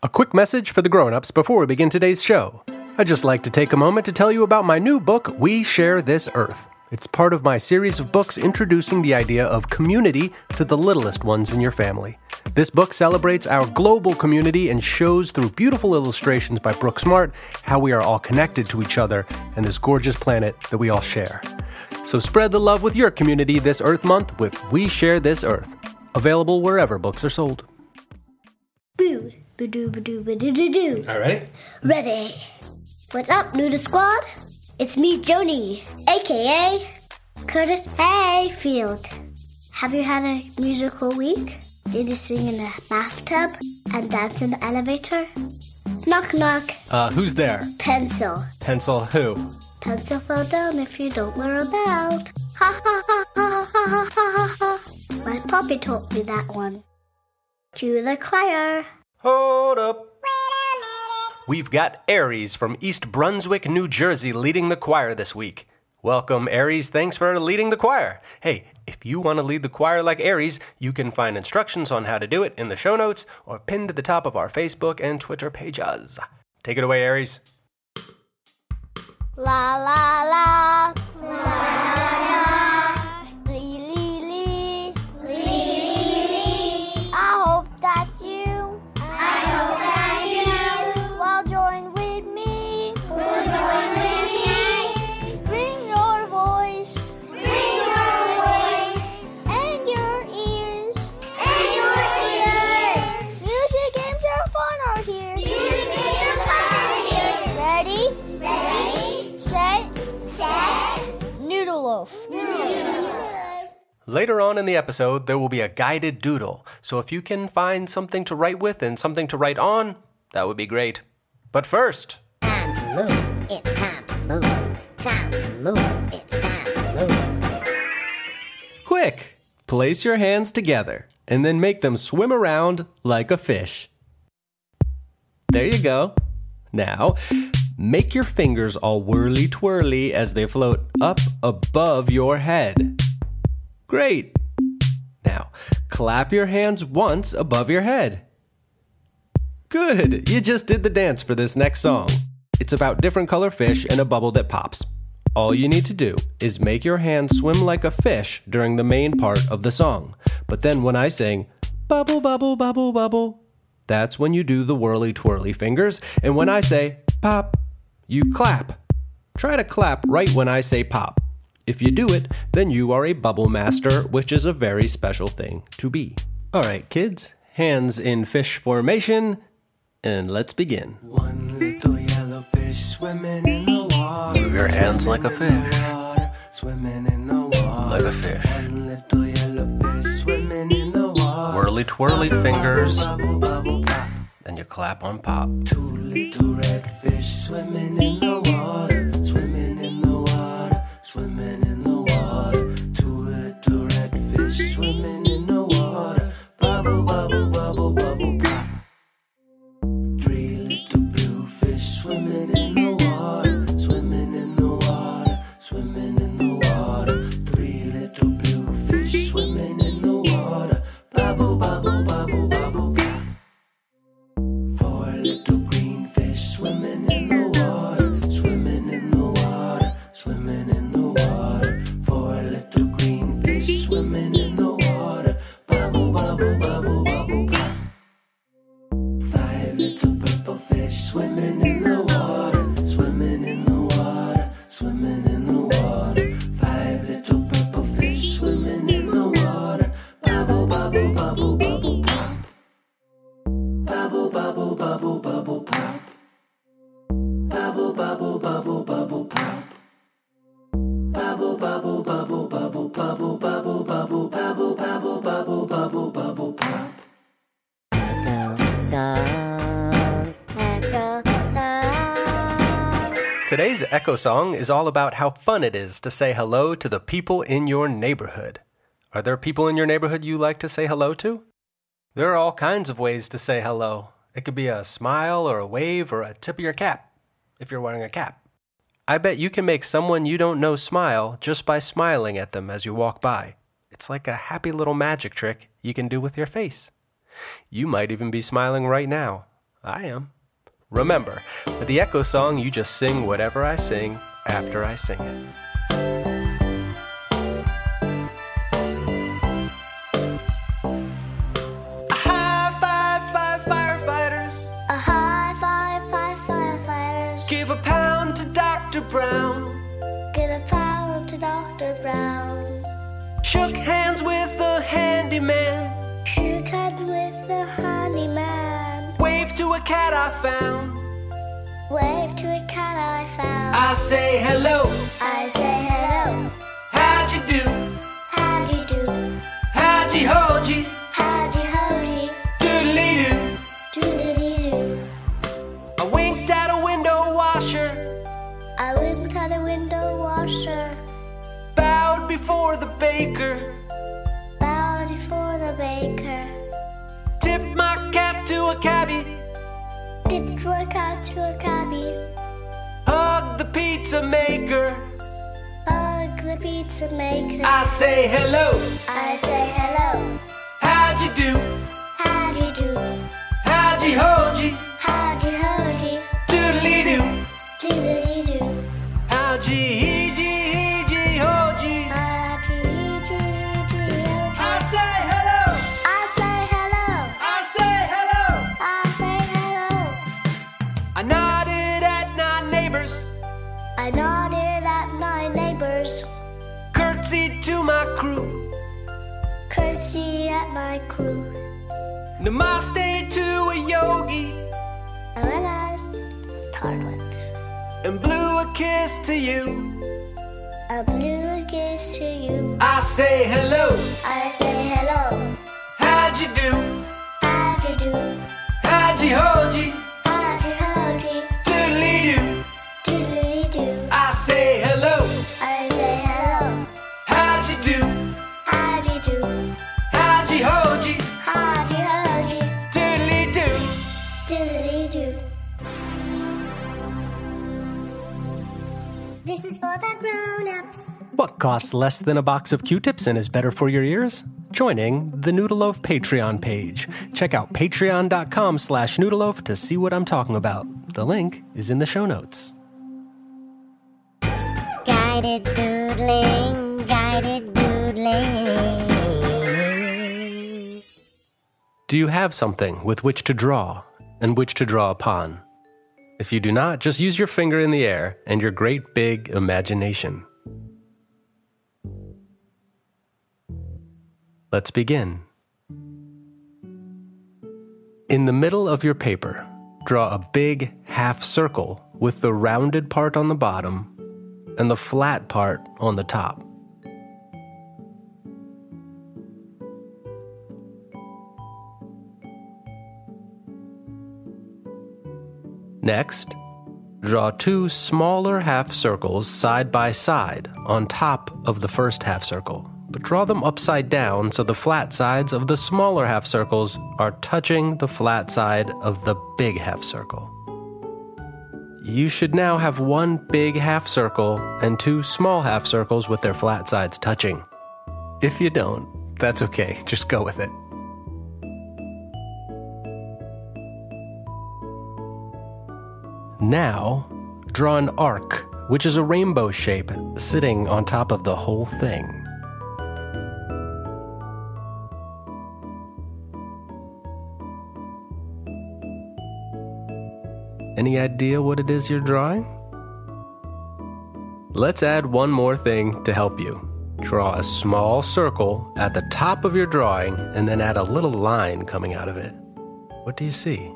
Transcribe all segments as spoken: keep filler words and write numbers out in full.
A quick message for the grown-ups before we begin today's show. I'd just like to take a moment to tell you about my new book, We Share This Earth. It's part of my series of books introducing the idea of community to the littlest ones in your family. This book celebrates our global community and shows through beautiful illustrations by Brooke Smart how we are all connected to each other and this gorgeous planet that we all share. So spread the love with your community this Earth Month with We Share This Earth. Available wherever books are sold. Boo, ba-doo, ba-doo, ba-doo-doo-doo. All right. Ready. What's up, Noodle Squad? It's me, Joni, a k a. Curtis Hayfield. Have you had a musical week? Did you sing in a bathtub and dance in the elevator? Knock, knock. Uh, who's there? Pencil. Pencil who? Pencil fell down if you don't wear a belt. Ha, ha, ha, ha, ha, ha, ha, ha. My puppy taught me that one. Cue the choir. Hold up. We've got Aries from East Brunswick, New Jersey, leading the choir this week. Welcome, Aries. Thanks for leading the choir. Hey, if you want to lead the choir like Aries, you can find instructions on how to do it in the show notes or pinned to the top of our Facebook and Twitter pages. Take it away, Aries. La, la, la. La, la, la. Lee, lee, lee. Lee, lee, lee. I hope that's you. I hope that's you. Well, join with me. Well, join with me. Bring your voice. Bring your voice. And your ears. And your ears. Music games are fun out here. Music games are fun out here. Ready? Ready. Set. Set. Noodle loaf. Later on in the episode, there will be a guided doodle, so if you can find something to write with and something to write on, that would be great. But first... Time to move, it's time to move. Time to move, it's time to move. Quick! Place your hands together, and then make them swim around like a fish. There you go. Now, make your fingers all whirly-twirly as they float up above your head. Great! Now, clap your hands once above your head. Good! You just did the dance for this next song. It's about different color fish and a bubble that pops. All you need to do is make your hands swim like a fish during the main part of the song. But then when I sing, bubble, bubble, bubble, bubble, that's when you do the whirly-twirly fingers. And when I say, pop, you clap. Try to clap right when I say pop. If you do it, then you are a bubble master, which is a very special thing to be. All right, kids, hands in fish formation, and let's begin. One little yellow fish swimming in the water. Move your hands like a fish. Swimming in the water. Like a fish. One little yellow fish swimming in the water. Whirly-twirly fingers, Bubble, bubble, pop. and you clap on pop. Two little red fish swimming in the water. Swimming in the water. Swimming in the water. Two little red fish swimming in the water. Bubble, bubble, bubble, bubble, pop. Three little blue fish swimming in the water. Swimming in the water. Swimming in the water. Three little blue fish swimming in the water. Bubble, bubble, bubble, bubble, pop. Four little green fish swimming in the water. Swimming in the water. Swimming in the water. Four little green fish swimming in the water. Bubble, bubble, bubble, bubble, pop. Five little purple fish swimming in the water. Swimming in the water. Swimming in the water. Five little purple fish swimming in the water. Bubble, bubble, bubble, bubble, pop. Bubble, bubble, bubble, bubble, pop. Bubble, bubble, bubble, bubble, pop. Bubble, bubble, bubble, bubble, bubble, bubble, bubble, bubble, bubble, bubble, bubble, bubble, pop. Echo song, echo song. Today's Echo Song is all about how fun it is to say hello to the people in your neighborhood. Are there people in your neighborhood you like to say hello to? There are all kinds of ways to say hello. It could be a smile or a wave or a tip of your cap, if you're wearing a cap. I bet you can make someone you don't know smile just by smiling at them as you walk by. It's like a happy little magic trick you can do with your face. You might even be smiling right now. I am. Remember, with the Echo Song, you just sing whatever I sing after I sing it. A high five, five firefighters. A high five, five firefighters. Give a pound to Doctor Brown. Get a pound to Doctor Brown. Shook hands with the handyman. Shook hands with the handyman. Waved to a cat I found. Wave to a cat I found. I say hello. I say hello. How'd you do? How'd you do? How'd you hold you? How'd you hold you? Doodly-doo. Doodly-doo. I winked at a window washer. I winked at a window washer. Bowed before the baker. Bowed before the baker. Tipped my cap to a cabbie. Tipped my cap to a cabbie. Hugged the pizza maker. Hug the pizza maker. I say hello. I say hello. How'd you do? How'd you do? How'd you hold you? How'd you hold you? Doodly-doo. Doodly-doo. How'd you heed you, heed you, hold you? How'd you, how'd you, how'd you, how'd you? I say hello. I say hello. I say hello. I say hello. I nodded at my neighbors. I nodded at my neighbors. Curtsied to my crew. Curtsy at my crew. Namaste to a yogi. And then I started. And blew a kiss to you. I blew a kiss to you. I say hello. I say hello. How'd you do? How'd you do? How'd you hold you? How'd you hold you? Doodly-doo. Doodly-doo. I say hello. I say hello. How'd you do? How'd you do? How'd you hold you? How'd you hold you? Doodly-doo. Doodly-doo. This is for the grown-ups. What costs less than a box of Q-tips and is better for your ears? Joining the Noodleloaf Patreon page. Check out patreon.com slash noodleloaf to see what I'm talking about. The link is in the show notes. Guided doodling, guided doodling. Do you have something with which to draw and which to draw upon? If you do not, just use your finger in the air and your great big imagination. Let's begin. In the middle of your paper, draw a big half circle with the rounded part on the bottom and the flat part on the top. Next, draw two smaller half circles side by side on top of the first half circle, but draw them upside down so the flat sides of the smaller half circles are touching the flat side of the big half circle. You should now have one big half circle and two small half circles with their flat sides touching. If you don't, that's okay, just go with it. Now, draw an arc, which is a rainbow shape sitting on top of the whole thing. Any idea what it is you're drawing? Let's add one more thing to help you. Draw a small circle at the top of your drawing and then add a little line coming out of it. What do you see?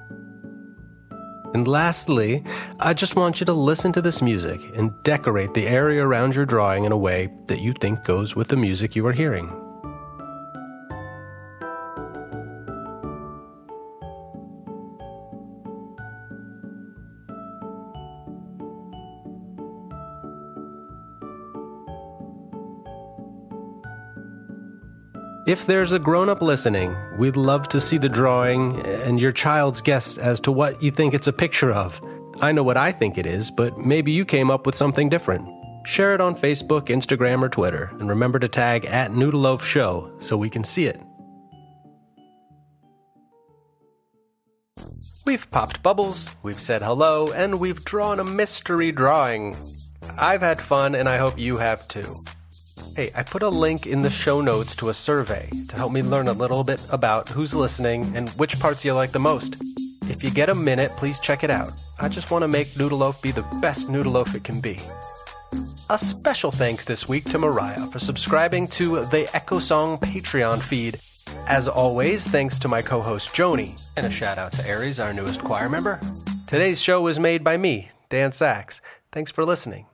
And lastly, I just want you to listen to this music and decorate the area around your drawing in a way that you think goes with the music you are hearing. If there's a grown-up listening, we'd love to see the drawing and your child's guess as to what you think it's a picture of. I know what I think it is, but maybe you came up with something different. Share it on Facebook, Instagram, or Twitter, and remember to tag at Noodleloaf Show so we can see it. We've popped bubbles, we've said hello, and we've drawn a mystery drawing. I've had fun, and I hope you have too. Hey, I put a link in the show notes to a survey to help me learn a little bit about who's listening and which parts you like the most. If you get a minute, please check it out. I just want to make Noodleloaf be the best Noodleloaf it can be. A special thanks this week to Mariah for subscribing to the Echo Song Patreon feed. As always, thanks to my co-host Joni, and a shout out to Aries, our newest choir member. Today's show was made by me, Dan Sachs. Thanks for listening.